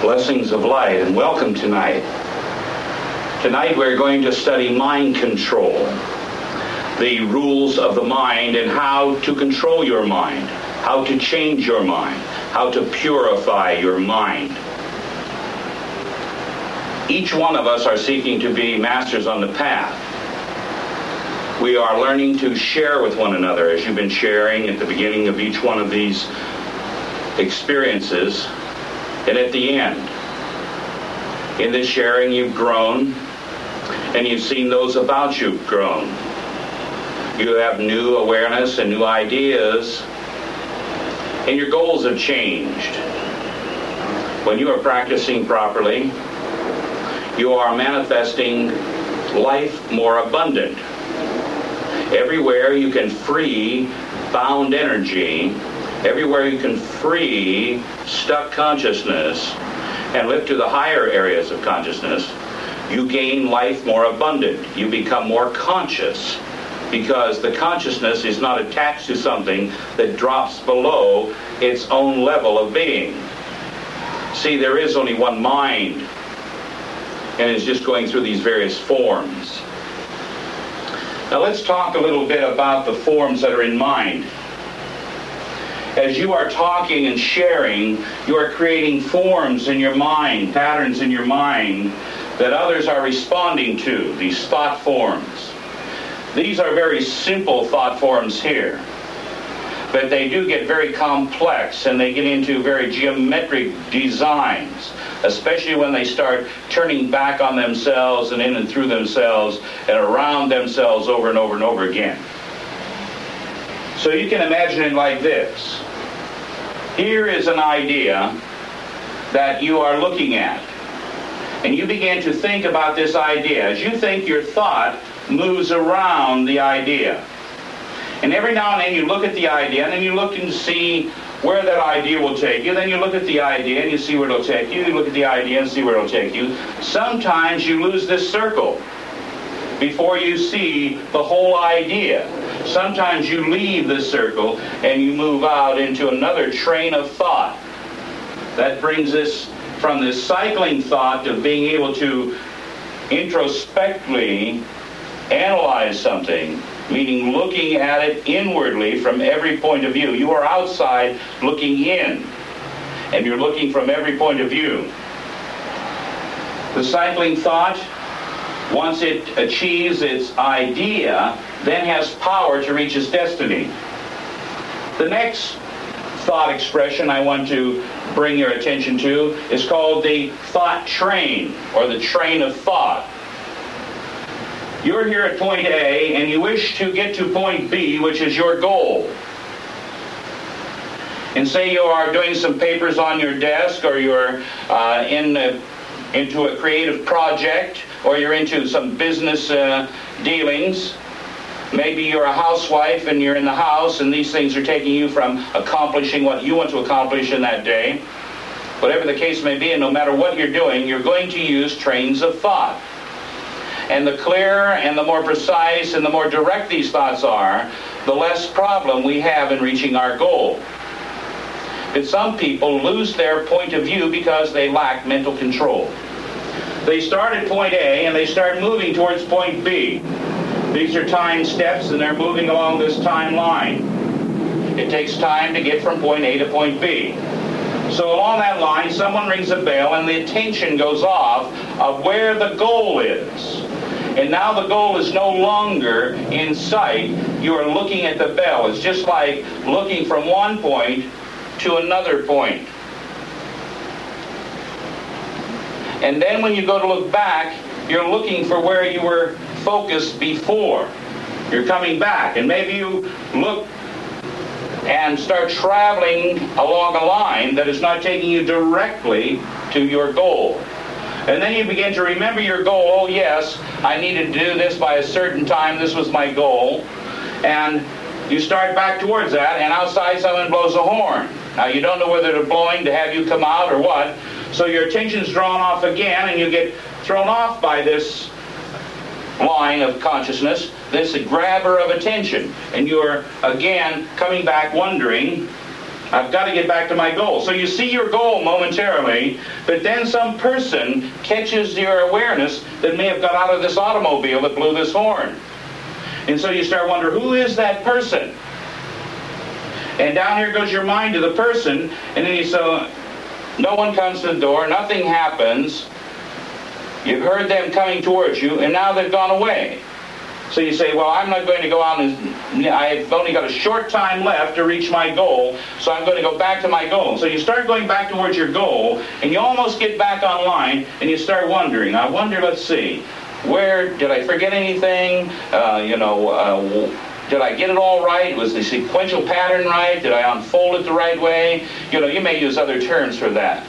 Blessings of light and welcome tonight. Tonight we're going to study mind control, the rules of the mind and how to control your mind, how to change your mind, how to purify your mind. Each one of us are seeking to be masters on the path. We are learning to share with one another, as you've been sharing at the beginning of each one of these experiences. And at the end, in this sharing, you've grown, and you've seen those about you grown. You have new awareness and new ideas, and your goals have changed. When you are practicing properly, you are manifesting life more abundant. Everywhere you can free bound energy, everywhere you can free stuck consciousness and lift to the higher areas of consciousness, you gain life more abundant. You become more conscious because the consciousness is not attached to something that drops below its own level of being. See, there is only one mind, and it's just going through these various forms. Now let's talk a little bit about the forms that are in mind. As you are talking and sharing, you are creating forms in your mind, patterns in your mind that others are responding to, these thought forms. These are very simple thought forms here, but they do get very complex and they get into very geometric designs, especially when they start turning back on themselves and in and through themselves and around themselves over and over and over again. So you can imagine it like this. Here is an idea that you are looking at. And you begin to think about this idea. As you think, your thought moves around the idea. And every now and then you look at the idea, and then you look and see where that idea will take you. Then you look at the idea and you see where it'll take you. You look at the idea and see where it'll take you. Sometimes you lose this circle before you see the whole idea. Sometimes you leave this circle and you move out into another train of thought. That brings us from this cycling thought to being able to introspectively analyze something, meaning looking at it inwardly from every point of view. You are outside looking in, and you're looking from every point of view. The cycling thought, once it achieves its idea, then has power to reach its destiny. The next thought expression I want to bring your attention to is called the thought train, or the train of thought. You're here at point A, and you wish to get to point B, which is your goal. And say you are doing some papers on your desk, or you're into a creative project, or you're into some business dealings. Maybe you're a housewife and you're in the house, and these things are taking you from accomplishing what you want to accomplish in that day. Whatever the case may be, and no matter what you're doing, you're going to use trains of thought. And the clearer and the more precise and the more direct these thoughts are, the less problem we have in reaching our goal. But some people lose their point of view because they lack mental control. They start at point A and they start moving towards point B. These are time steps, and they're moving along this timeline. It takes time to get from point A to point B. So along that line, someone rings a bell, and the attention goes off of where the goal is. And now the goal is no longer in sight. You are looking at the bell. It's just like looking from one point to another point. And then when you go to look back, you're looking for where you were focused before. You're coming back, and maybe you look and start traveling along a line that is not taking you directly to your goal. And then you begin to remember your goal. Oh yes, I needed to do this by a certain time. This was my goal. And you start back towards that, and outside someone blows a horn. Now you don't know whether they're blowing to have you come out or what. So your attention's drawn off again, and you get thrown off by this line of consciousness, this grabber of attention. And you're again coming back wondering, I've got to get back to my goal. So you see your goal momentarily, but then some person catches your awareness that may have got out of this automobile that blew this horn. And so you start wondering, who is that person? And down here goes your mind to the person, and then you say, no one comes to the door, nothing happens. You've heard them coming towards you, and now they've gone away. So you say, well, I'm not going to go out and I've only got a short time left to reach my goal, so I'm going to go back to my goal. So you start going back towards your goal, and you almost get back online, and you start wondering, I wonder, let's see, where, did I forget anything? Did I get it all right? Was the sequential pattern right? Did I unfold it the right way? You may use other terms for that.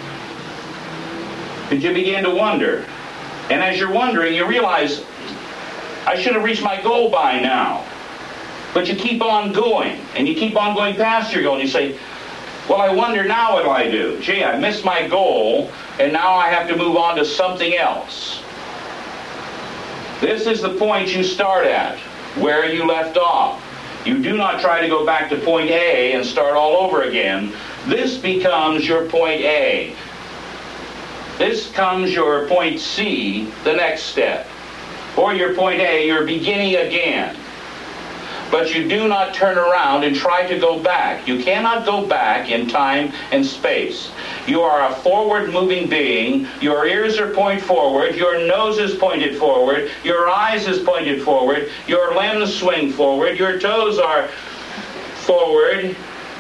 But you begin to wonder. And as you're wondering, you realize, I should have reached my goal by now. But you keep on going, and you keep on going past your goal, and you say, well, I wonder now what do I do? Gee, I missed my goal, and now I have to move on to something else. This is the point you start at, where you left off. You do not try to go back to point A and start all over again. This becomes your point A. This becomes your point C, the next step. Or your point A, you're beginning again. But you do not turn around and try to go back. You cannot go back in time and space. You are a forward-moving being. Your ears are pointed forward. Your nose is pointed forward. Your eyes is pointed forward. Your limbs swing forward. Your toes are forward.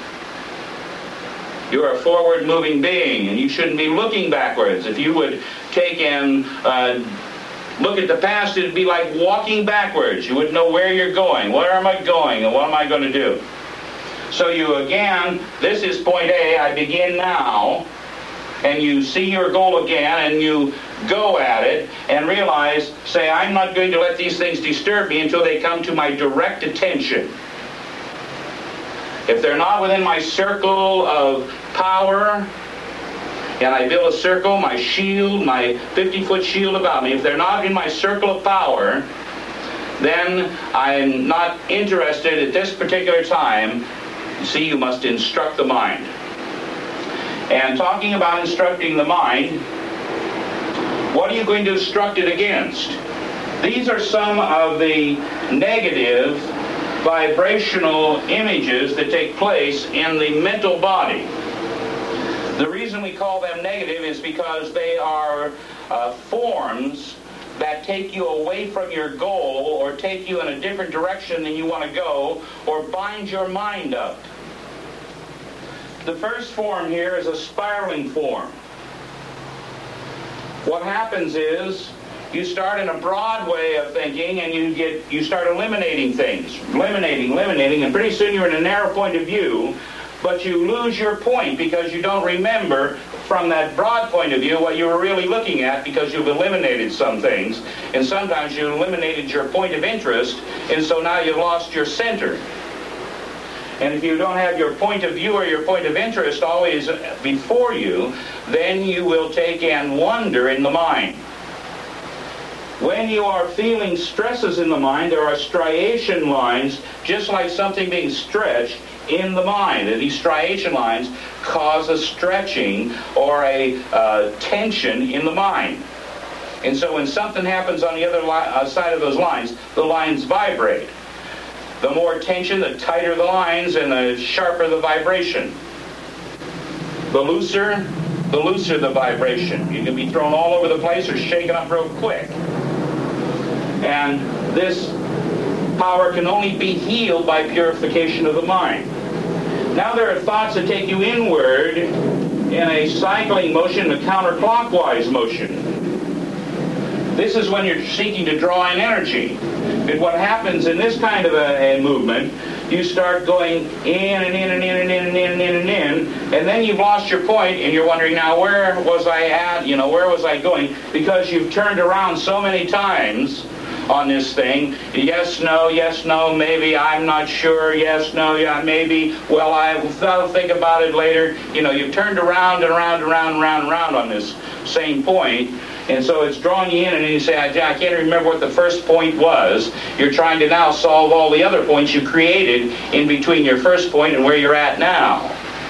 You're a forward-moving being, and you shouldn't be looking backwards. If you would take and look at the past, it'd be like walking backwards. You wouldn't know where you're going. Where am I going, and what am I going to do? So you again, this is point A, I begin now, and you see your goal again, and you go at it, and realize, say, I'm not going to let these things disturb me until they come to my direct attention. If they're not within my circle of power, and I build a circle, my shield, my 50-foot shield about me, if they're not in my circle of power, then I'm not interested at this particular time. You see, you must instruct the mind. And talking about instructing the mind, what are you going to instruct it against? These are some of the negative vibrational images that take place in the mental body. The reason we call them negative is because they are forms that take you away from your goal, or take you in a different direction than you want to go, or bind your mind up. The first form here is a spiraling form. What happens is, you start in a broad way of thinking, and you start eliminating things. Eliminating, and pretty soon you're in a narrow point of view, but you lose your point because you don't remember from that broad point of view what you were really looking at, because you've eliminated some things, and sometimes you eliminated your point of interest, and so now you've lost your center. And if you don't have your point of view or your point of interest always before you, then you will take and wander in the mind. When you are feeling stresses in the mind, there are striation lines, just like something being stretched in the mind. And these striation lines cause a stretching or a tension in the mind. And so when something happens on the other side of those lines, the lines vibrate. The more tension, the tighter the lines, and the sharper the vibration. The looser the vibration. You can be thrown all over the place or shaken up real quick. And this power can only be healed by purification of the mind. Now there are thoughts that take you inward in a cycling motion, a counterclockwise motion. This is when you're seeking to draw in energy. But what happens in this kind of a movement, you start going in and in and in and in and in and in and in, and then you've lost your point, and you're wondering, now where was I at? Where was I going? Because you've turned around so many times on this thing. Yes, no, maybe, I'm not sure, yes, no, yeah, maybe, well, I'll think about it later. You've turned around and around and around and around and around on this same point, and so it's drawing you in, and you say, I can't remember what the first point was. You're trying to now solve all the other points you created in between your first point and where you're at now.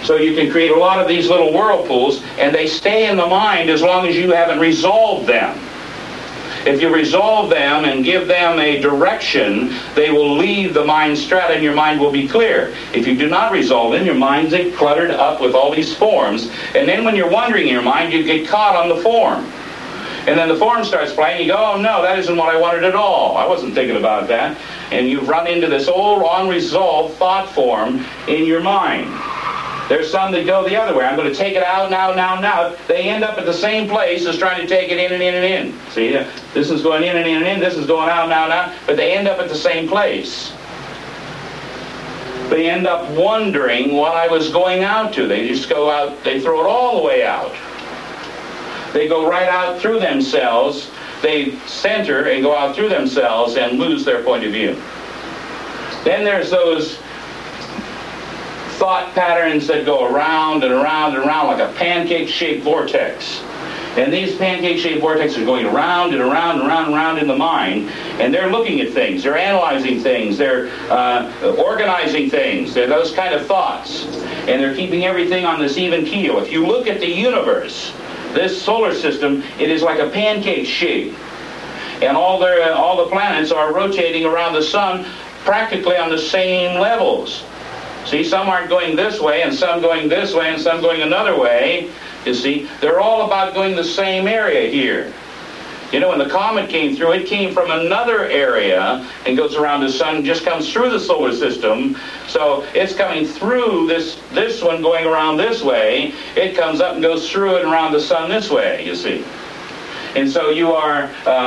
So you can create a lot of these little whirlpools, and they stay in the mind as long as you haven't resolved them. If you resolve them and give them a direction, they will leave the mind strata and your mind will be clear. If you do not resolve them, your mind's cluttered up with all these forms, and then when you're wandering in your mind, you get caught on the form. And then the form starts playing, you go, oh no, that isn't what I wanted at all. I wasn't thinking about that. And you've run into this old unresolved thought form in your mind. There's some that go the other way. I'm going to take it out now. They end up at the same place as trying to take it in and in and in. See, this is going in and in and in, this is going out now, but they end up at the same place. They end up wondering what I was going out to. They just go out, they throw it all the way out. They go right out through themselves. They center and go out through themselves and lose their point of view. Then there's those thought patterns that go around and around and around like a pancake-shaped vortex. And these pancake-shaped vortexes are going around and around and around and around in the mind, and they're looking at things, they're analyzing things, they're organizing things, they're those kind of thoughts. And they're keeping everything on this even keel. If you look at the universe, this solar system, it is like a pancake shape. And all the planets are rotating around the sun practically on the same levels. See, some aren't going this way, and some going this way, and some going another way. You see, they're all about going the same area here. You know, when the comet came through, it came from another area and goes around the sun, just comes through the solar system. So it's coming through this one going around this way. It comes up and goes through it and around the sun this way, you see. And so you are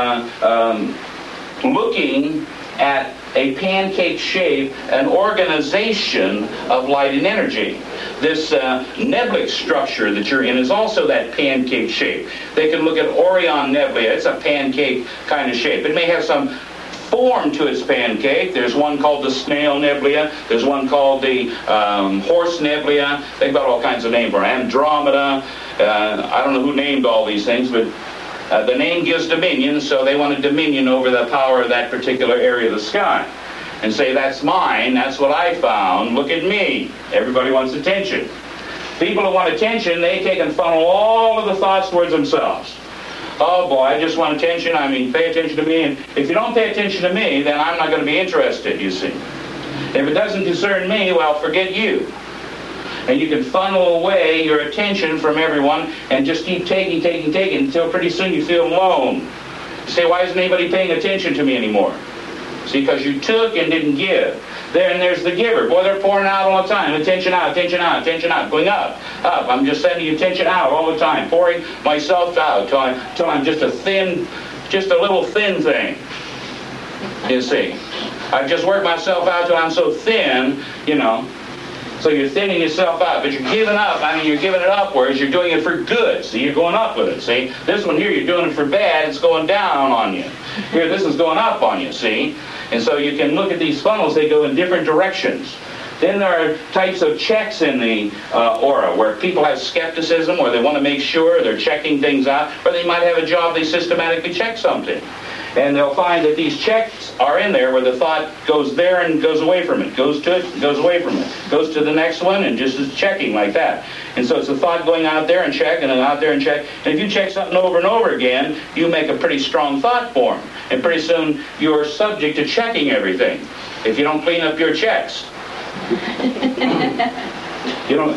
looking at a pancake shape, an organization of light and energy. This nebulae structure that you're in is also that pancake shape. They can look at Orion Nebula. It's a pancake kind of shape. It may have some form to its pancake. There's one called the Snail Nebula. There's one called the Horse Nebula. They've got all kinds of names for it. Andromeda. I don't know who named all these things, but the name gives dominion, so they want a dominion over the power of that particular area of the sky. And say, that's mine, that's what I found, look at me. Everybody wants attention. People who want attention, they take and funnel all of the thoughts towards themselves. Oh boy, I just want attention, pay attention to me, and if you don't pay attention to me, then I'm not going to be interested, you see. If it doesn't concern me, well, forget you. And you can funnel away your attention from everyone and just keep taking until pretty soon you feel alone. You say, why isn't anybody paying attention to me anymore? See, because you took and didn't give. Then there's the giver. Boy, they're pouring out all the time. Attention out, going up. I'm just sending attention out all the time, pouring myself out till I'm just a little thin thing. You see. I've just worked myself out till I'm so thin, you know. So you're thinning yourself out, but you're giving up. You're giving it upwards. You're doing it for good. See, you're going up with it. See, this one here, you're doing it for bad. It's going down on you. Here, this is going up on you. See, and so you can look at these funnels. They go in different directions. Then there are types of checks in the aura where people have skepticism, or they want to make sure they're checking things out, or they might have a job they systematically check something. And they'll find that these checks are in there where the thought goes there and goes away from it, goes to it, goes away from it, goes to the next one, and just is checking like that. And so it's a thought going out there and check, and then out there and check. And if you check something over and over again, you make a pretty strong thought form. And pretty soon you're subject to checking everything if you don't clean up your checks. You know.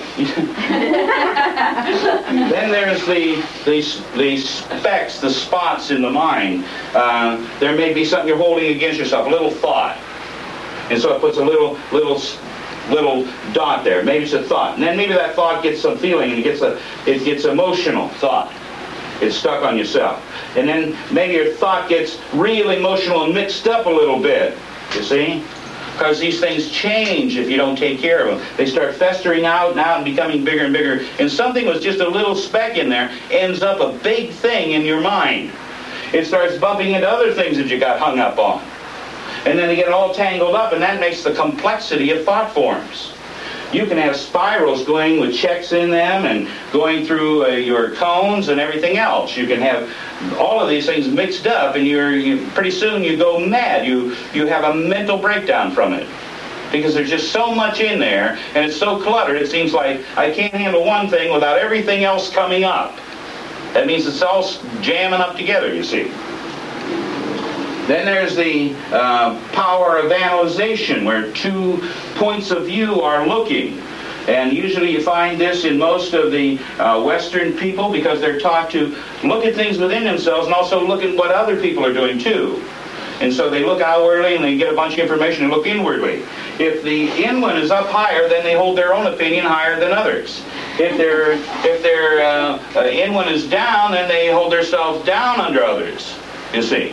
Then there's the specks, the spots in the mind. There may be something you're holding against yourself, a little thought, and so it puts a little dot there. Maybe it's a thought, and then maybe that thought gets some feeling, and it gets emotional thought. It's stuck on yourself, and then maybe your thought gets real emotional and mixed up a little bit. You see. Because these things change if you don't take care of them. They start festering out and becoming bigger and bigger. And something was just a little speck in there ends up a big thing in your mind. It starts bumping into other things that you got hung up on. And then they get all tangled up, and that makes the complexity of thought forms. You can have spirals going with checks in them and going through your cones and everything else. You can have all of these things mixed up, and you pretty soon you go mad. You have a mental breakdown from it. because there's just so much in there, and it's so cluttered, it seems like I can't handle one thing without everything else coming up. That means it's all jamming up together, you see. Then there's the power of analyzation, where two points of view are looking. And usually you find this in most of the Western people, because they're taught to look at things within themselves and also look at what other people are doing too. And so they look outwardly and they get a bunch of information and look inwardly. If the inland is up higher, then they hold their own opinion higher than others. If their inland is down, then they hold themselves down under others, you see.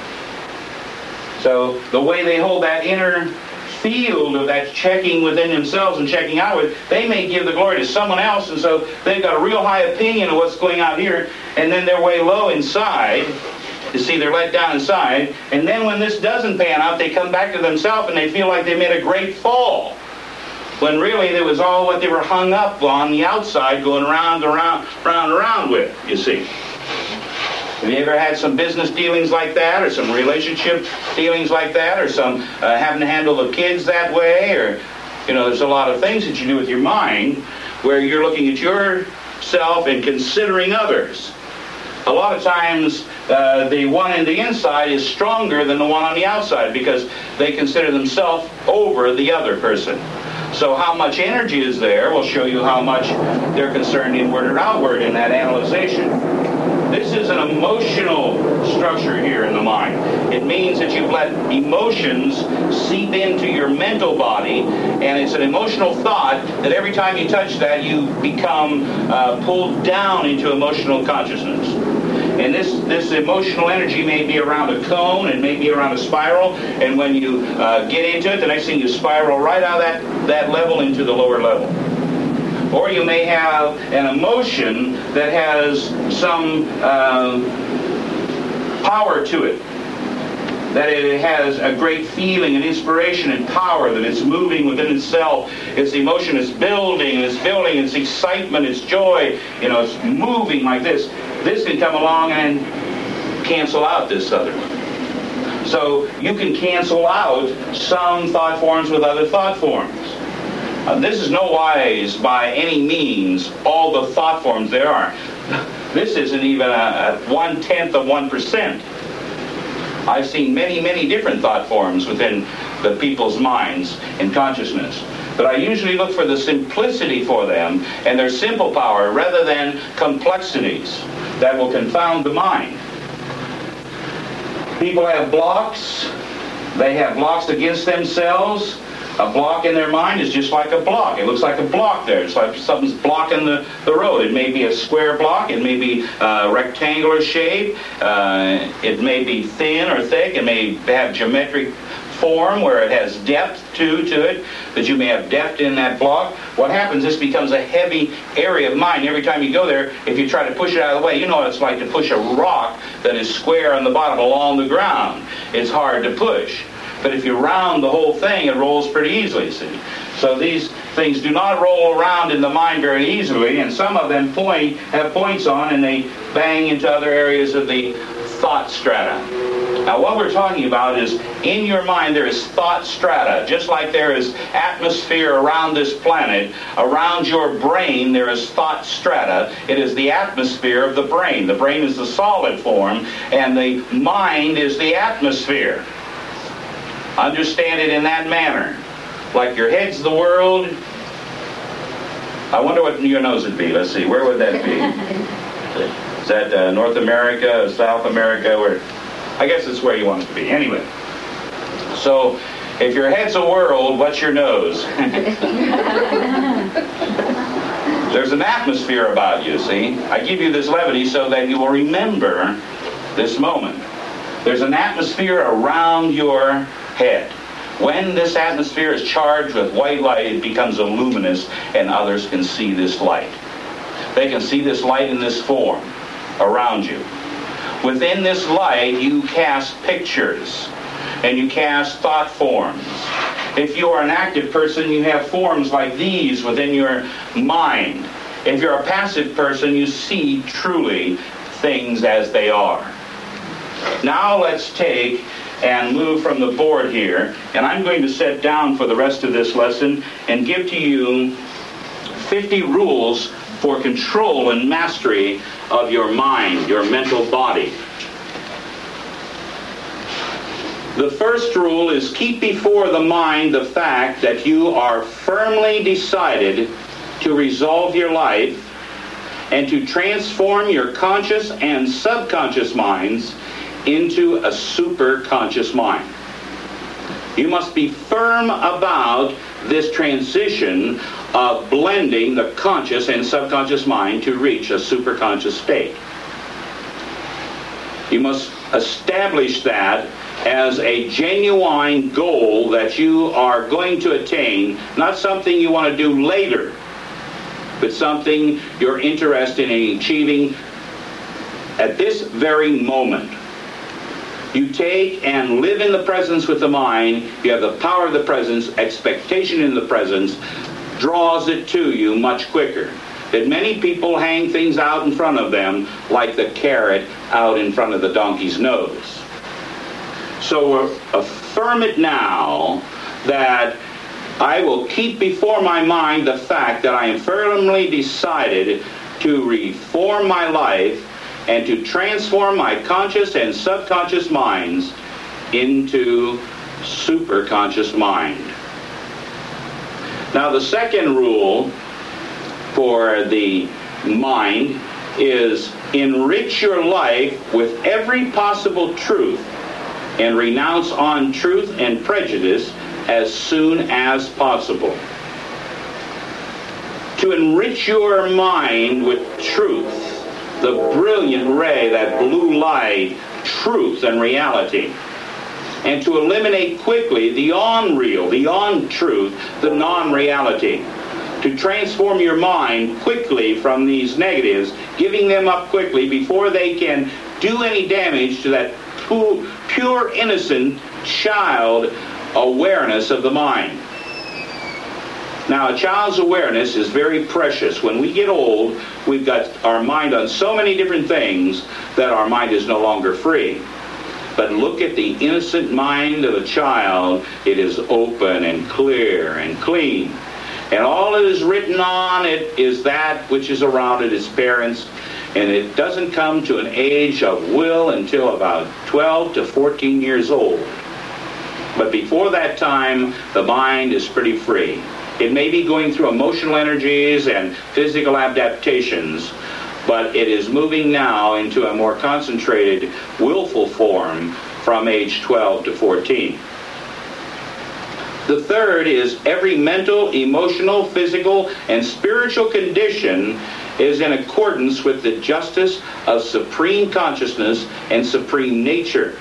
So the way they hold that inner field of that checking within themselves and checking outward, they may give the glory to someone else, and so they've got a real high opinion of what's going out here, and then they're way low inside. You see, they're let down inside, and then when this doesn't pan out, they come back to themselves and they feel like they made a great fall, when really it was all what they were hung up on the outside, going round with, you see. Have you ever had some business dealings like that, or some relationship dealings like that, or some having to handle the kids that way, or, you know, there's a lot of things that you do with your mind where you're looking at yourself and considering others. A lot of times, the one in the inside is stronger than the one on the outside, because they consider themselves over the other person. So how much energy is there will show you how much they're concerned inward or outward in that analyzation. This is an emotional structure here in the mind. It means that you've let emotions seep into your mental body, and it's an emotional thought that every time you touch that, you become pulled down into emotional consciousness. And this emotional energy may be around a cone, and may be around a spiral, and when you get into it, the next thing you spiral right out of that level into the lower level. Or you may have an emotion that has some power to it. That it has a great feeling and inspiration and power, that it's moving within itself. Its emotion is building, it's excitement, it's joy. You know, it's moving like this. This can come along and cancel out this other one. So you can cancel out some thought forms with other thought forms. This is no wise by any means all the thought forms there are. This isn't even a 1/10 of 1%. I've seen many, many different thought forms within the people's minds and consciousness. But I usually look for the simplicity for them and their simple power, rather than complexities that will confound the mind. People have blocks. They have blocks against themselves. A block in their mind is just like a block. It looks like a block there. It's like something's blocking the road. It may be a square block. It may be a rectangular shape. It may be thin or thick. It may have geometric form where it has depth to it, that you may have depth in that block. What happens, this becomes a heavy area of mind. Every time you go there, if you try to push it out of the way, you know what it's like to push a rock that is square on the bottom along the ground. It's hard to push. But if you round the whole thing, it rolls pretty easily, see? So these things do not roll around in the mind very easily, and some of them have points on, and they bang into other areas of the thought strata. Now what we're talking about is, in your mind there is thought strata. Just like there is atmosphere around this planet, around your brain there is thought strata. It is the atmosphere of the brain. The brain is the solid form, and the mind is the atmosphere. Understand it in that manner. Like your head's the world. I wonder what your nose would be. Let's see, where would that be? Is that North America, South America? Where? I guess it's where you want it to be. Anyway. So, if your head's a world, what's your nose? There's an atmosphere about you, see? I give you this levity so that you will remember this moment. There's an atmosphere around your head. When this atmosphere is charged with white light, it becomes luminous, and others can see this light. They can see this light in this form around you. Within this light, you cast pictures, and you cast thought forms. If you are an active person, you have forms like these within your mind. If you're a passive person, you see truly things as they are. Now let's take and move from the board here. And I'm going to sit down for the rest of this lesson and give to you 50 rules for control and mastery of your mind, your mental body. The first rule is keep before the mind the fact that you are firmly decided to resolve your life and to transform your conscious and subconscious minds into a superconscious mind. You must be firm about this transition of blending the conscious and subconscious mind to reach a superconscious state. You must establish that as a genuine goal that you are going to attain, not something you want to do later, but something you're interested in achieving at this very moment. You take and live in the presence with the mind. You have the power of the presence. Expectation in the presence draws it to you much quicker. That many people hang things out in front of them like the carrot out in front of the donkey's nose. So affirm it now that I will keep before my mind the fact that I am firmly decided to reform my life and to transform my conscious and subconscious minds into superconscious mind. Now the second rule for the mind is enrich your life with every possible truth and renounce untruth and prejudice as soon as possible. To enrich your mind with truth, the brilliant ray, that blue light, truth and reality, and to eliminate quickly the unreal, the untruth, the non-reality. To transform your mind quickly from these negatives, giving them up quickly before they can do any damage to that pure, innocent child awareness of the mind. Now, a child's awareness is very precious. When we get old, we've got our mind on so many different things that our mind is no longer free. But look at the innocent mind of a child. It is open and clear and clean. And all it is written on it is that which is around it, its parents. And it doesn't come to an age of will until about 12 to 14 years old. But before that time, the mind is pretty free. It may be going through emotional energies and physical adaptations, but it is moving now into a more concentrated, willful form from age 12 to 14. The third is every mental, emotional, physical, and spiritual condition is in accordance with the justice of supreme consciousness and supreme nature.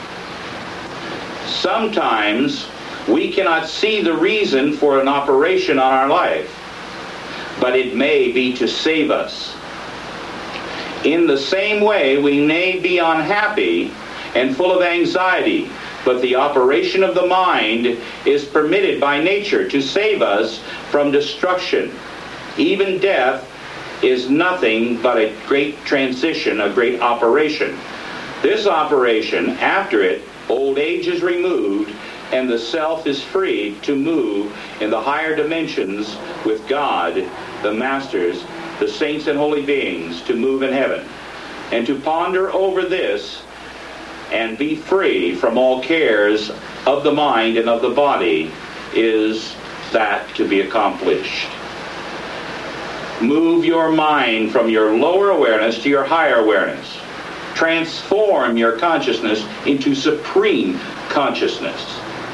Sometimes we cannot see the reason for an operation on our life, but it may be to save us. In the same way, we may be unhappy and full of anxiety, but the operation of the mind is permitted by nature to save us from destruction. Even death is nothing but a great transition, a great operation. This operation, after it, old age is removed, and the self is free to move in the higher dimensions with God, the masters, the saints and holy beings, to move in heaven. And to ponder over this and be free from all cares of the mind and of the body is that to be accomplished. Move your mind from your lower awareness to your higher awareness. Transform your consciousness into supreme consciousness.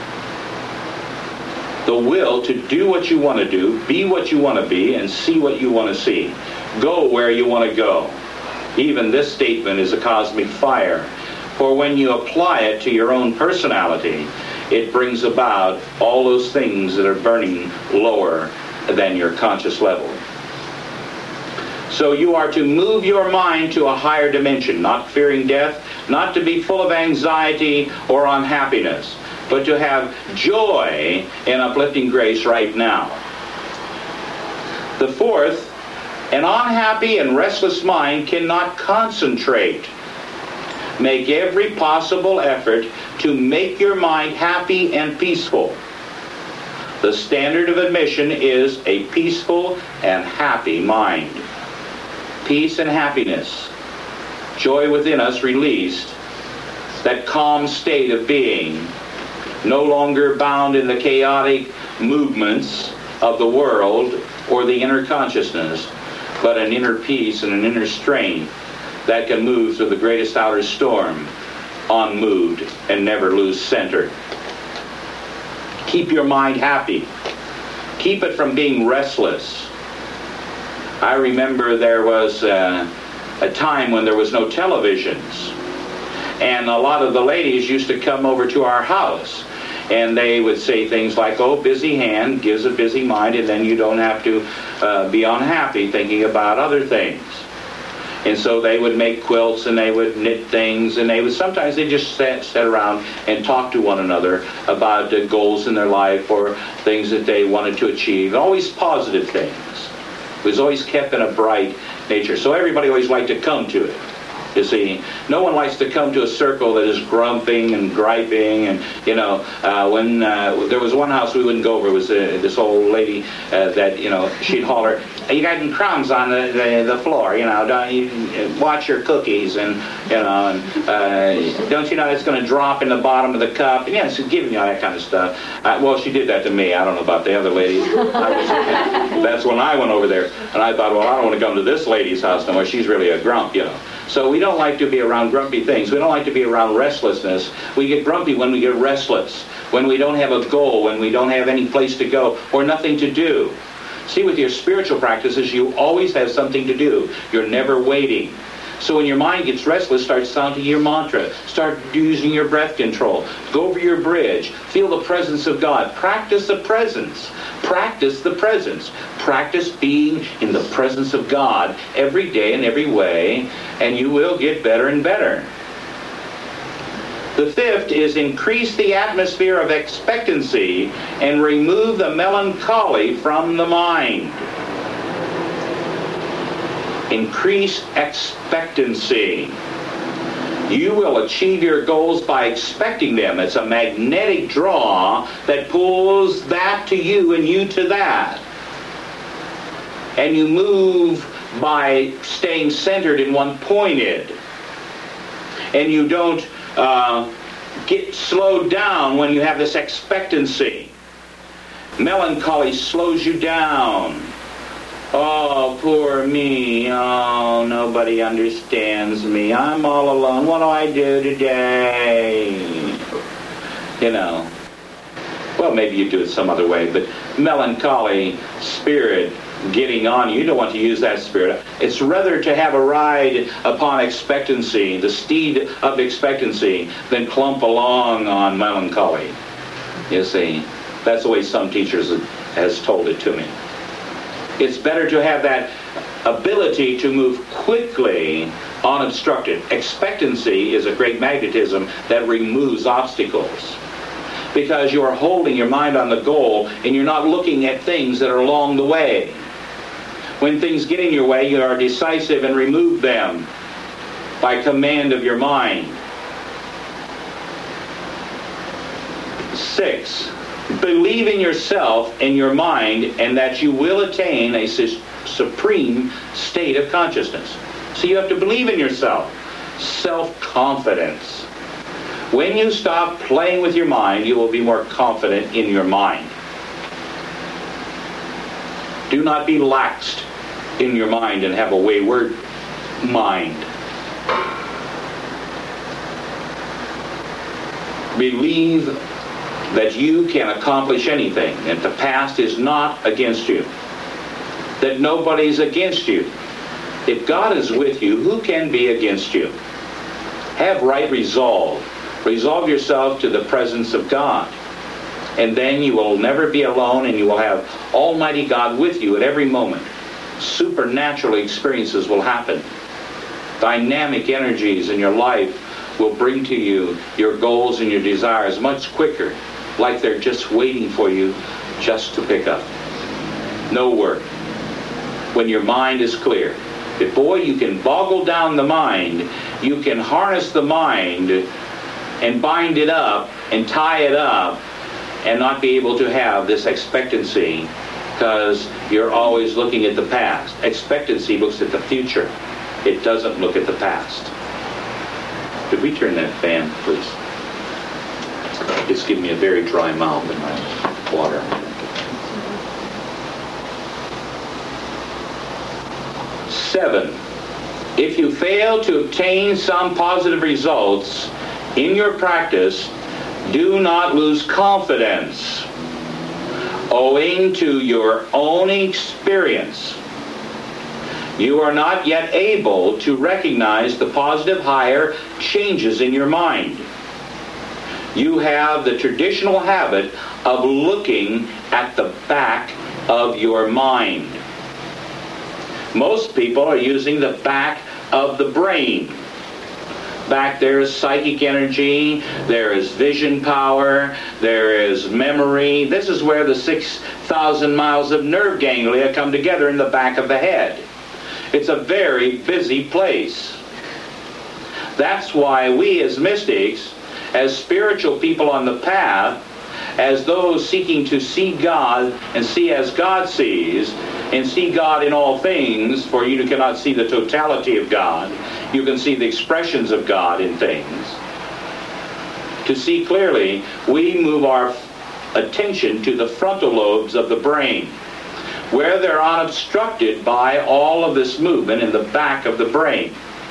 The will to do what you want to do, be what you want to be, and see what you want to see. Go where you want to go. Even this statement is a cosmic fire. For when you apply it to your own personality, it brings about all those things that are burning lower than your conscious level. So you are to move your mind to a higher dimension, not fearing death, not to be full of anxiety or unhappiness, but to have joy in uplifting grace right now. The fourth, an unhappy and restless mind cannot concentrate. Make every possible effort to make your mind happy and peaceful. The standard of admission is a peaceful and happy mind. Peace and happiness, joy within us released, that calm state of being, no longer bound in the chaotic movements of the world or the inner consciousness, but an inner peace and an inner strength that can move through the greatest outer storm, unmoved and never lose center. Keep your mind happy. Keep it from being restless. I remember there was a time when there was no televisions, and a lot of the ladies used to come over to our house, and they would say things like, oh, busy hand gives a busy mind, and then you don't have to be unhappy thinking about other things. And so they would make quilts, and they would knit things, and sometimes they just sat around and talk to one another about goals in their life or things that they wanted to achieve. Always positive things. It was always kept in a bright nature. So everybody always liked to come to it. You see, no one likes to come to a circle that is grumping and griping, and when there was one house we wouldn't go over. It was this old lady that she'd holler, "You got any crumbs on the floor? Don't you watch your cookies, and don't you know it's going to drop in the bottom of the cup?" And she's giving you all that kind of stuff. Well, she did that to me. I don't know about the other ladies. That's when I went over there, and I thought, well, I don't want to come to this lady's house no more. She's really a grump, So we don't like to be around grumpy things. We don't like to be around restlessness. We get grumpy when we get restless, when we don't have a goal, when we don't have any place to go or nothing to do. See, with your spiritual practices, you always have something to do. You're never waiting. So when your mind gets restless, start sounding your mantra. Start using your breath control. Go over your bridge. Feel the presence of God. Practice the presence. Practice the presence. Practice being in the presence of God every day in every way, and you will get better and better. The fifth is increase the atmosphere of expectancy and remove the melancholy from the mind. Increase expectancy. You will achieve your goals by expecting them. It's a magnetic draw that pulls that to you and you to that. And you move by staying centered and one-pointed. And you don't get slowed down when you have this expectancy. Melancholy slows you down. Oh, poor me. Oh, nobody understands me. I'm all alone. What do I do today? Well, maybe you do it some other way, but melancholy spirit getting on you don't want to use that spirit. It's rather to have a ride upon expectancy, the steed of expectancy, than clump along on melancholy. You see, that's the way some teachers has told it to me. It's better to have that ability to move quickly unobstructed. Expectancy is a great magnetism that removes obstacles, because you are holding your mind on the goal and you're not looking at things that are along the way. When things get in your way, you are decisive and remove them by command of your mind. 6. Believe in yourself and your mind, and that you will attain a supreme state of consciousness. So you have to believe in yourself. Self-confidence. When you stop playing with your mind, you will be more confident in your mind. Do not be laxed in your mind and have a wayward mind. Believe that you can accomplish anything, that the past is not against you, that nobody's against you. If God is with you, who can be against you? Have right resolve. Resolve yourself to the presence of God, and then you will never be alone, and you will have Almighty God with you at every moment. Supernatural experiences will happen. Dynamic energies in your life will bring to you your goals and your desires much quicker, like they're just waiting for you just to pick up. No work. When your mind is clear, Before you can boggle down the mind, you can harness the mind and bind it up and tie it up and not be able to have this expectancy, because you're always looking at the past. Expectancy looks at the future. It doesn't look at the past. Could we turn that fan, please? It's giving me a very dry mouth in my water. Seven, if you fail to obtain some positive results in your practice, do not lose confidence. Owing to your own experience, you are not yet able to recognize the positive higher changes in your mind. You have the traditional habit of looking at the back of your mind. Most people are using the back of the brain. Back there is psychic energy, there is vision power, there is memory. This is where the 6,000 miles of nerve ganglia come together in the back of the head. It's a very busy place. That's why we as mystics, as spiritual people on the path, as those seeking to see God and see as God sees, and see God in all things, for you cannot see the totality of God. You can see the expressions of God in things. To see clearly, we move our attention to the frontal lobes of the brain, where they're unobstructed by all of this movement in the back of the brain.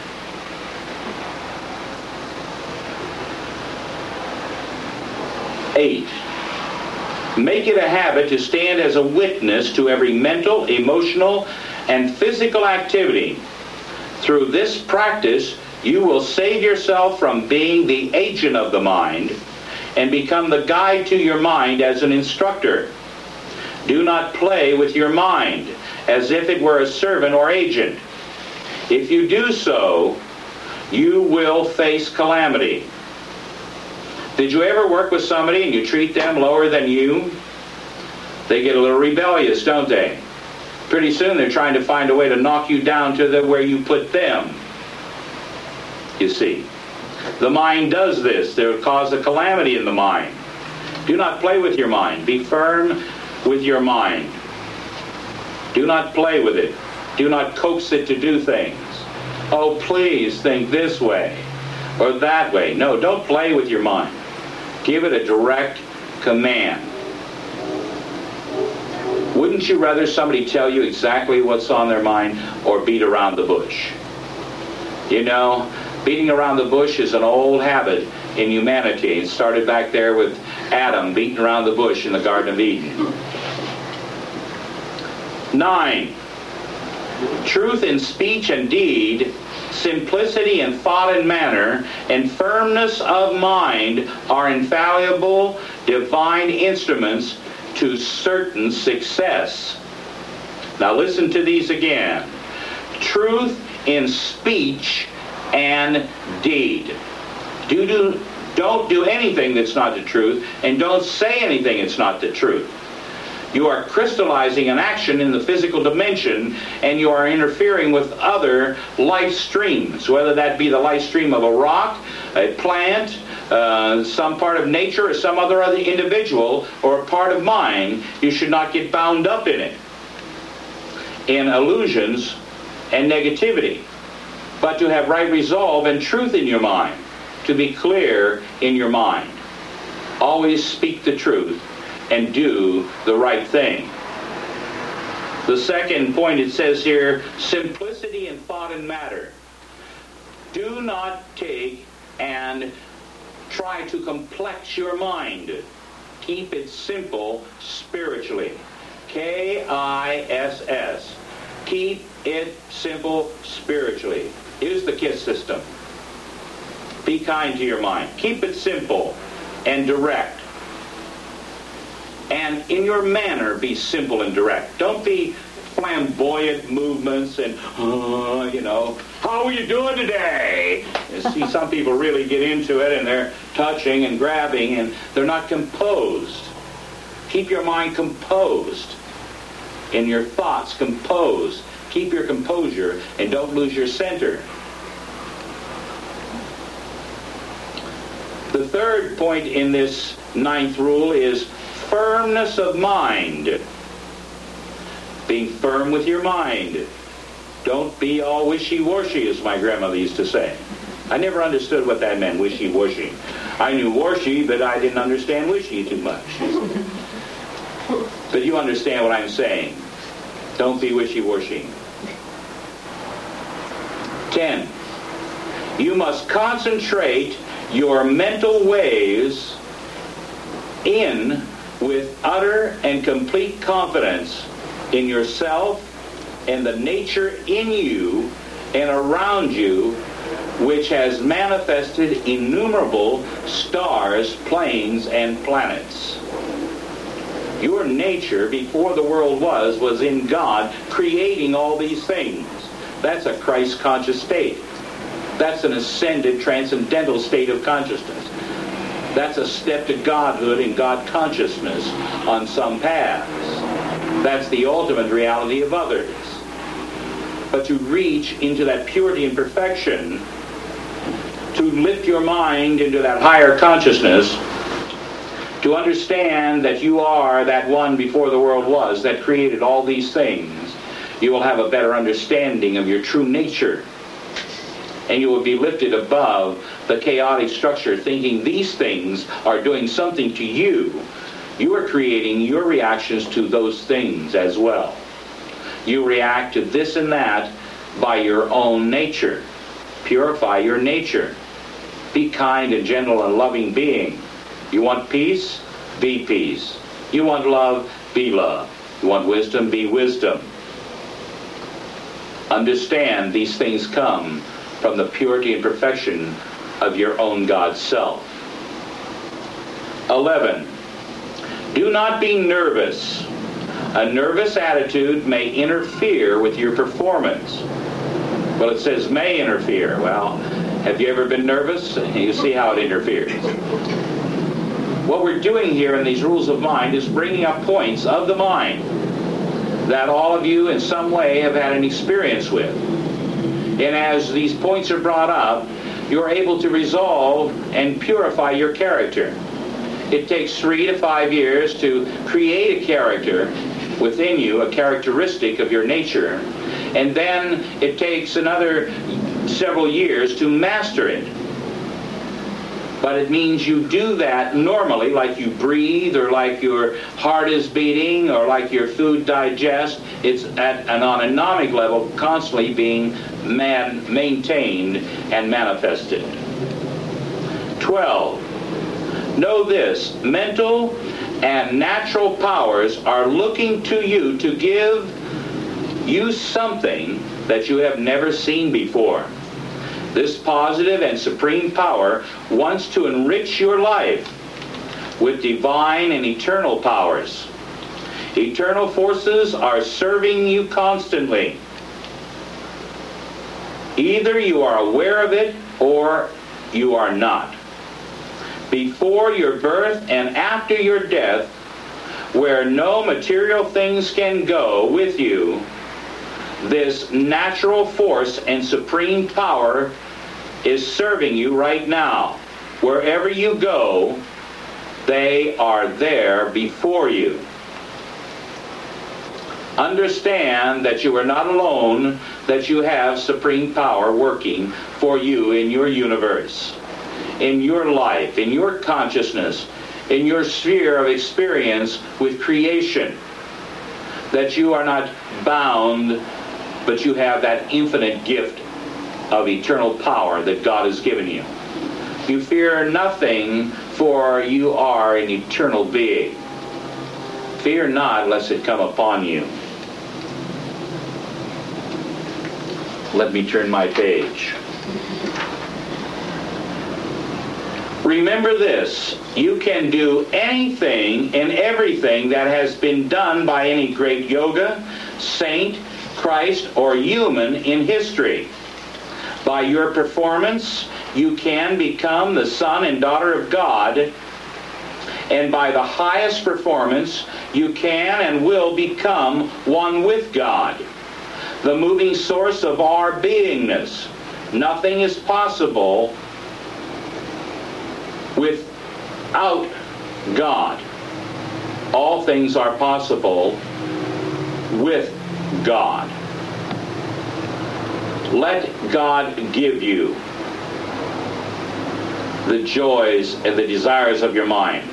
Eight, make it a habit to stand as a witness to every mental, emotional, and physical activity. Through this practice, you will save yourself from being the agent of the mind and become the guide to your mind as an instructor. Do not play with your mind as if it were a servant or agent. If you do so, you will face calamity. Did you ever work with somebody and you treat them lower than you? They get a little rebellious, don't they? Pretty soon they're trying to find a way to knock you down to where you put them. You see, the mind does this. It will cause a calamity in the mind. Do not play with your mind. Be firm with your mind. Do not play with it. Do not coax it to do things. Oh, please think this way or that way. No, don't play with your mind. Give it a direct command. Wouldn't you rather somebody tell you exactly what's on their mind or beat around the bush? You know, beating around the bush is an old habit in humanity. It started back there with Adam beating around the bush in the Garden of Eden. 9. Truth in speech and deed, simplicity in thought and manner, and firmness of mind are infallible divine instruments to certain success. Now listen to these again. Truth in speech and deed. Don't do anything that's not the truth, and don't say anything that's not the truth. You are crystallizing an action in the physical dimension, and you are interfering with other life streams, whether that be the life stream of a rock, a plant, some part of nature, or some other individual, or a part of mind. You should not get bound up in it, in illusions and negativity, but to have right resolve and truth in your mind, to be clear in your mind. Always speak the truth and do the right thing. The second point, it says here, simplicity in thought and matter. Do not take and try to complex your mind. Keep it simple spiritually. K-I-S-S. Keep it simple spiritually. Here's the KISS system. Be kind to your mind. Keep it simple and direct. And in your manner, be simple and direct. Don't be flamboyant movements and, how are you doing today? You see, some people really get into it and they're touching and grabbing and they're not composed. Keep your mind composed. And your thoughts composed. Keep your composure and don't lose your center. The third point in this 9th rule is firmness of mind. Being firm with your mind. Don't be all wishy-washy, as my grandmother used to say. I never understood what that meant, wishy-washy. I knew washy, but I didn't understand wishy too much. But you understand what I'm saying. Don't be wishy-washy. 10. You must concentrate your mental ways in with utter and complete confidence in yourself and the nature in you and around you, which has manifested innumerable stars, planes, and planets. Your nature, before the world was in God, creating all these things. That's a Christ-conscious state. That's an ascended, transcendental state of consciousness. That's a step to Godhood and God consciousness on some paths. That's the ultimate reality of others. But to reach into that purity and perfection, to lift your mind into that higher consciousness, to understand that you are that one before the world was that created all these things, you will have a better understanding of your true nature. And you will be lifted above the chaotic structure, thinking these things are doing something to you. You are creating your reactions to those things as well. You react to this and that by your own nature. Purify your nature. Be kind and gentle and loving being. You want peace? Be peace. You want love? Be love. You want wisdom? Be wisdom. Understand these things come from the purity and perfection of your own God self. 11. Do not be nervous. A nervous attitude may interfere with your performance. Well, it says may interfere. Well, have you ever been nervous? You see how it interferes. What we're doing here in these rules of mind is bringing up points of the mind that all of you in some way have had an experience with. And as these points are brought up, you're able to resolve and purify your character. It takes 3 to 5 years to create a character within you, a characteristic of your nature, and then it takes another several years to master it. But it means you do that normally, like you breathe, or like your heart is beating, or like your food digests. It's at an autonomic level, constantly being maintained and manifested. 12. Know this: mental and natural powers are looking to you to give you something that you have never seen before. This positive and supreme power wants to enrich your life with divine and eternal powers. Eternal forces are serving you constantly. Either you are aware of it or you are not. Before your birth and after your death, where no material things can go with you, this natural force and supreme power is serving you right now. Wherever you go, they are there before you. Understand that you are not alone, that you have supreme power working for you in your universe, in your life, in your consciousness, in your sphere of experience with creation. That you are not bound, but you have that infinite gift of eternal power that God has given you. You fear nothing, for you are an eternal being. Fear not, lest it come upon you. Let me turn my page. Remember this: you can do anything and everything that has been done by any great yoga, saint, Christ, or human in history. By your performance, you can become the son and daughter of God, and by the highest performance, you can and will become one with God. the moving source of our beingness. Nothing is possible without God. All things are possible with God. Let God give you the joys and the desires of your mind.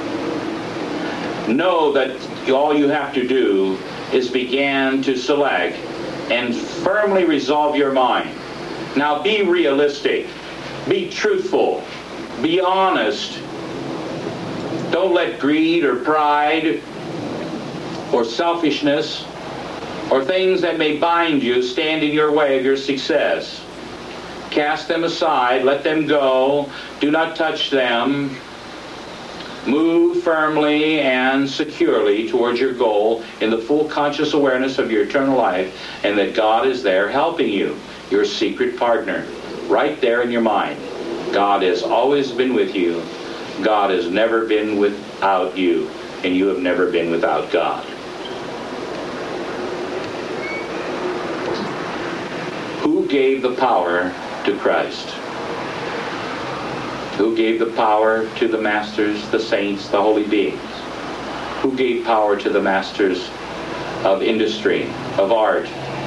Know that all you have to do is begin to select and firmly resolve your mind. Now be realistic, be truthful, be honest. Don't let greed or pride or selfishness or things that may bind you stand in your way of your success. Cast them aside, let them go, do not touch them. Move firmly and securely towards your goal in the full conscious awareness of your eternal life, and that God is there helping you, your secret partner, right there in your mind. God has always been with you. God has never been without you, and you have never been without God. Who gave the power to Christ? Who gave the power to the masters, the saints, the holy beings? Who gave power to the masters of industry, of art,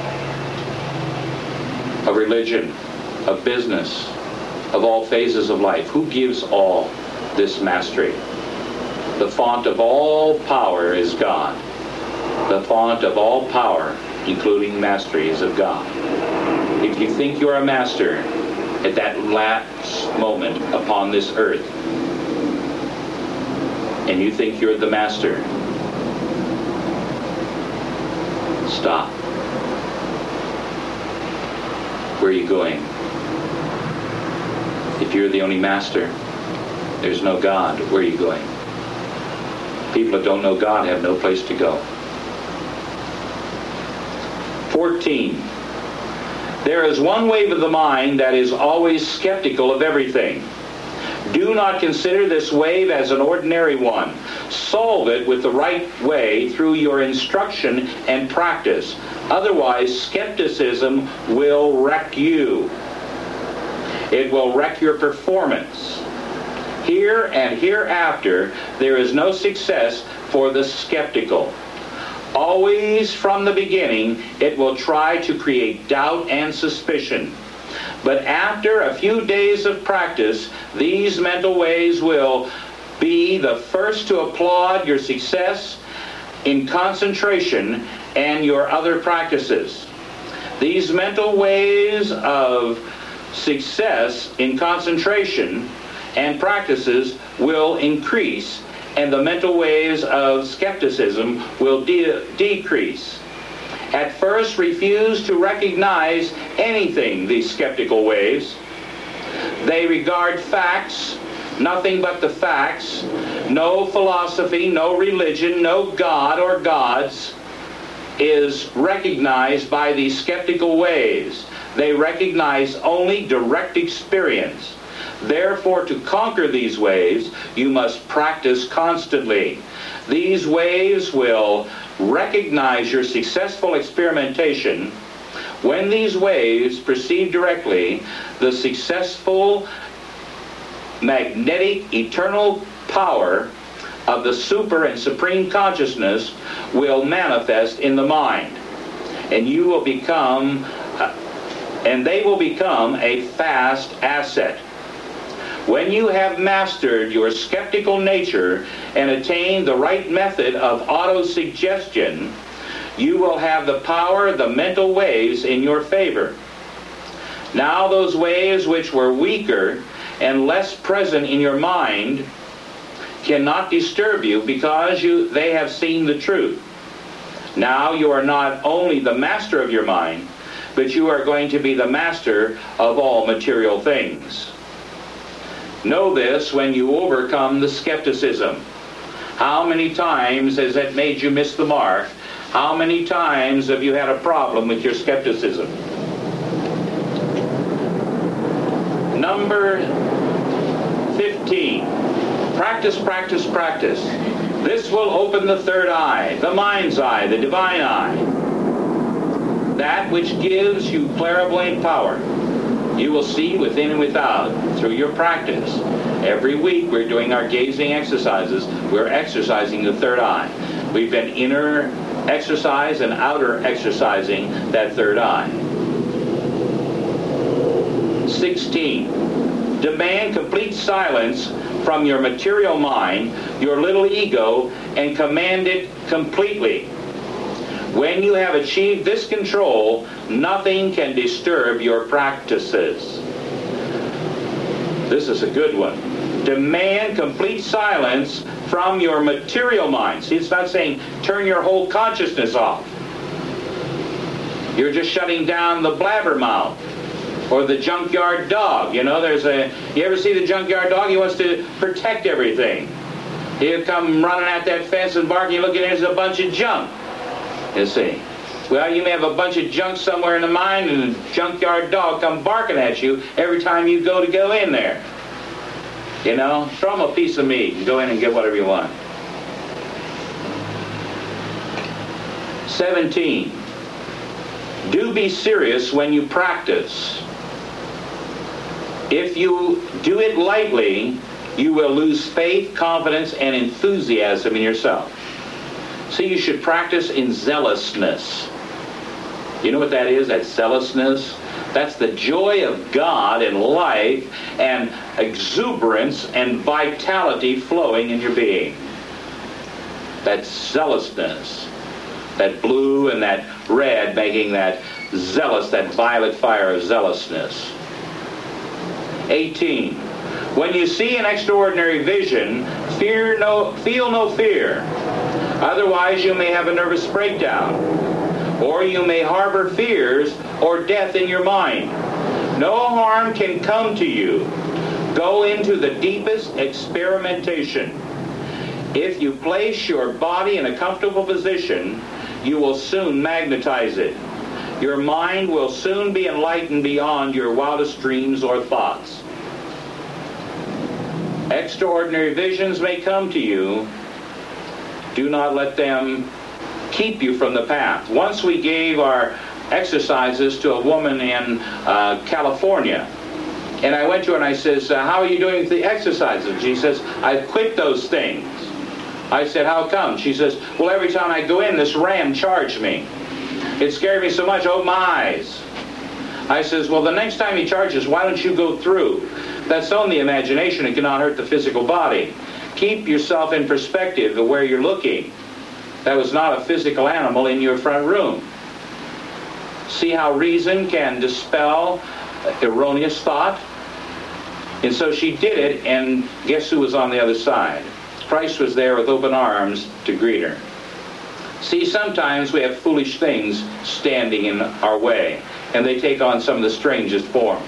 of religion, of business, of all phases of life? Who gives all this mastery? The font of all power is God. The font of all power, including mastery, is of God. If you think you're a master at that last moment upon this earth, and you think you're the master, stop. Where are you going? If you're the only master, there's no God. Where are you going? People that don't know God have no place to go. 14. There is one wave of the mind that is always skeptical of everything. Do not consider this wave as an ordinary one. Solve it with the right way through your instruction and practice. Otherwise, skepticism will wreck you. It will wreck your performance. Here and hereafter, there is no success for the skeptical. Always from the beginning, it will try to create doubt and suspicion. But after a few days of practice, these mental waves will be the first to applaud your success in concentration and your other practices. These mental waves of success in concentration and practices will increase, and the mental waves of skepticism will decrease. At first, refuse to recognize anything, these skeptical waves. They regard facts, nothing but the facts, no philosophy, no religion, no God or gods is recognized by these skeptical waves. They recognize only direct experience. Therefore, to conquer these waves, you must practice constantly. These waves will recognize your successful experimentation. When these waves perceive directly the successful magnetic eternal power of the super and supreme consciousness will manifest in the mind, and you will become they will become a fast asset. When you have mastered your skeptical nature and attained the right method of auto-suggestion, you will have the power of the mental waves in your favor. Now those waves which were weaker and less present in your mind cannot disturb you because they have seen the truth. Now you are not only the master of your mind, but you are going to be the master of all material things. Know this when you overcome the skepticism. How many times has it made you miss the mark? How many times have you had a problem with your skepticism? Number 15. Practice, practice, practice. This will open the third eye, the mind's eye, the divine eye. that which gives you clairvoyant power. You will see within and without through your practice. Every week we're doing our gazing exercises. We're exercising the third eye. We've been inner exercise and outer exercising that third eye. 16. Demand complete silence from your material mind, your little ego, and command it completely. When you have achieved this control, nothing can disturb your practices. This is a good one. Demand complete silence from your material mind. See, it's not saying turn your whole consciousness off. You're just shutting down the blabbermouth or the junkyard dog. You know, you ever see the junkyard dog? He wants to protect everything. He'll come running at that fence and barking. You look at it, there's a bunch of junk. You see. Well, you may have a bunch of junk somewhere in the mind, and the junkyard dog come barking at you every time you go in there. You know, throw him a piece of meat and go in and get whatever you want. 17. Do be serious when you practice. If you do it lightly, you will lose faith, confidence, and enthusiasm in yourself. See, you should practice in zealousness. You know what that is? That zealousness? That's the joy of God and life and exuberance and vitality flowing in your being. That zealousness. That blue and that red making that zealous, that violet fire of zealousness. 18. When you see an extraordinary vision, feel no fear. Otherwise you may have a nervous breakdown, or you may harbor fears or death in your mind. No harm can come to you. Go into the deepest experimentation. If you place your body in a comfortable position, you will soon magnetize it. Your mind will soon be enlightened beyond your wildest dreams or thoughts. Extraordinary visions may come to you. Do not let them keep you from the path. Once we gave our exercises to a woman in California. And I went to her and I says, how are you doing with the exercises? She says, I've quit those things. I said, how come? She says, well, every time I go in, this ram charged me. It scared me so much, oh my eyes. I says, well, the next time he charges, why don't you go through? That's only imagination. It cannot hurt the physical body. Keep yourself in perspective of where you're looking. That was not a physical animal in your front room. See how reason can dispel erroneous thought? And so she did it, and guess who was on the other side? Christ was there with open arms to greet her. See, sometimes we have foolish things standing in our way, and they take on some of the strangest forms.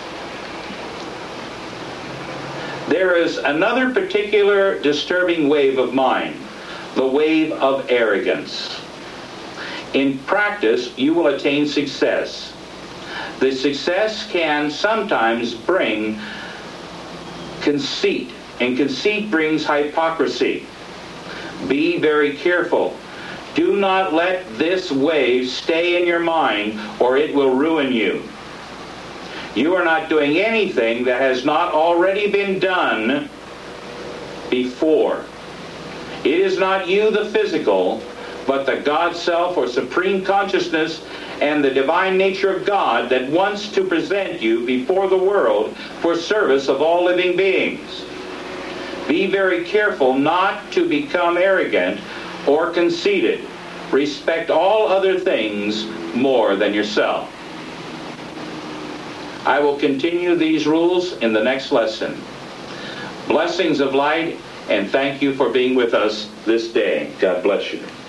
There is another particular disturbing wave of mind, the wave of arrogance. In practice, you will attain success. The success can sometimes bring conceit, and conceit brings hypocrisy. Be very careful. Do not let this wave stay in your mind, or it will ruin you. You are not doing anything that has not already been done before. It is not you, the physical, but the God self or supreme consciousness and the divine nature of God that wants to present you before the world for service of all living beings. Be very careful not to become arrogant or conceited. Respect all other things more than yourself. I will continue these rules in the next lesson. Blessings of light, and thank you for being with us this day. God bless you.